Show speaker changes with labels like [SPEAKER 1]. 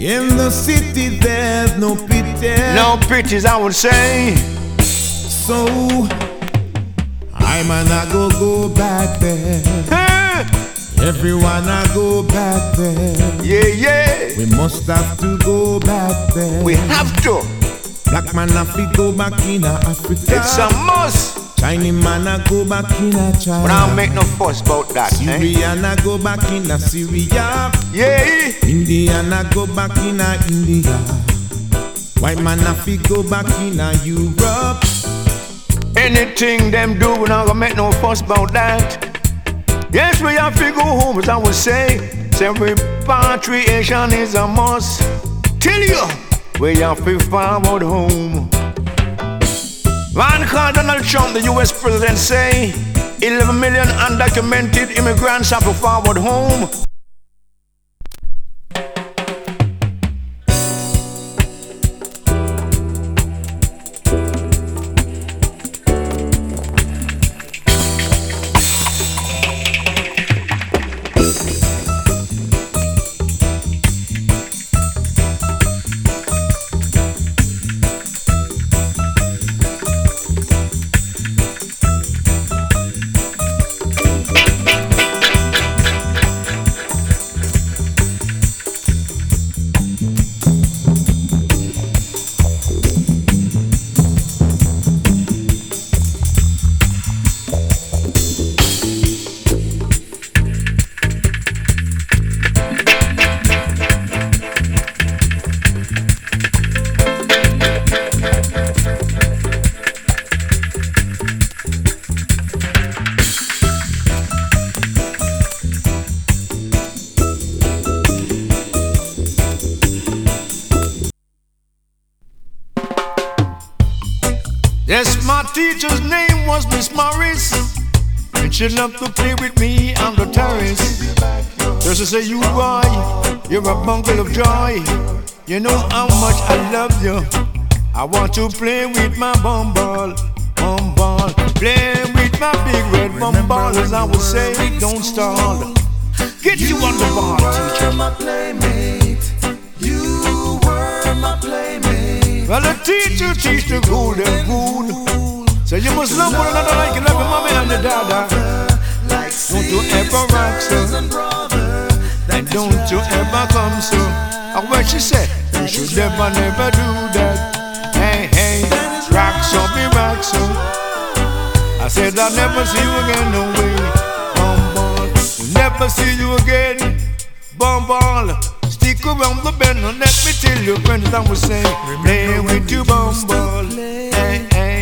[SPEAKER 1] In the city there's no pity.
[SPEAKER 2] No pities, I would say.
[SPEAKER 1] So I man I go back there. Everyone I go back there.
[SPEAKER 2] Yeah, yeah.
[SPEAKER 1] We must have to go back there.
[SPEAKER 2] We have to.
[SPEAKER 1] Black man have to go back in Africa.
[SPEAKER 2] It's a must.
[SPEAKER 1] Chinese man I go back in China.
[SPEAKER 2] But I don't make no fuss about that.
[SPEAKER 1] Syrian I go back in Syria.
[SPEAKER 2] Yeah.
[SPEAKER 1] Indian I go back in India. White man have to go back in Europe.
[SPEAKER 2] Anything them do, we not gonna make no fuss about that. Yes, we have to go home, as I would say. Repatriation is a must. Tell you, we have to forward home. One called Donald Trump, the US president, say 11 million undocumented immigrants have to forward home. Yes, my teacher's name was Miss Morris, and she loved to play with me on the terrace. Just to say, you boy, you're a bundle of joy. You know how much I love you. I want to play with my bum ball, play with my big red bum ball. As I would say, don't stall. Get you on the ball, teacher.
[SPEAKER 3] You were my playmate. You were my playmate.
[SPEAKER 2] Well, the teacher teach the golden rule. So you must love one another like you love your mommy and your dada. Don't you ever rock so, and don't you ever come so. And what she said, you should never do that. Hey, hey, rock so, be rock so. I said I'll never see you again, no way. Bumball, never see you again. Bumball. Stick around the bend and let me tell you, friends, I was saying, play with your bum ball. Hey, hey.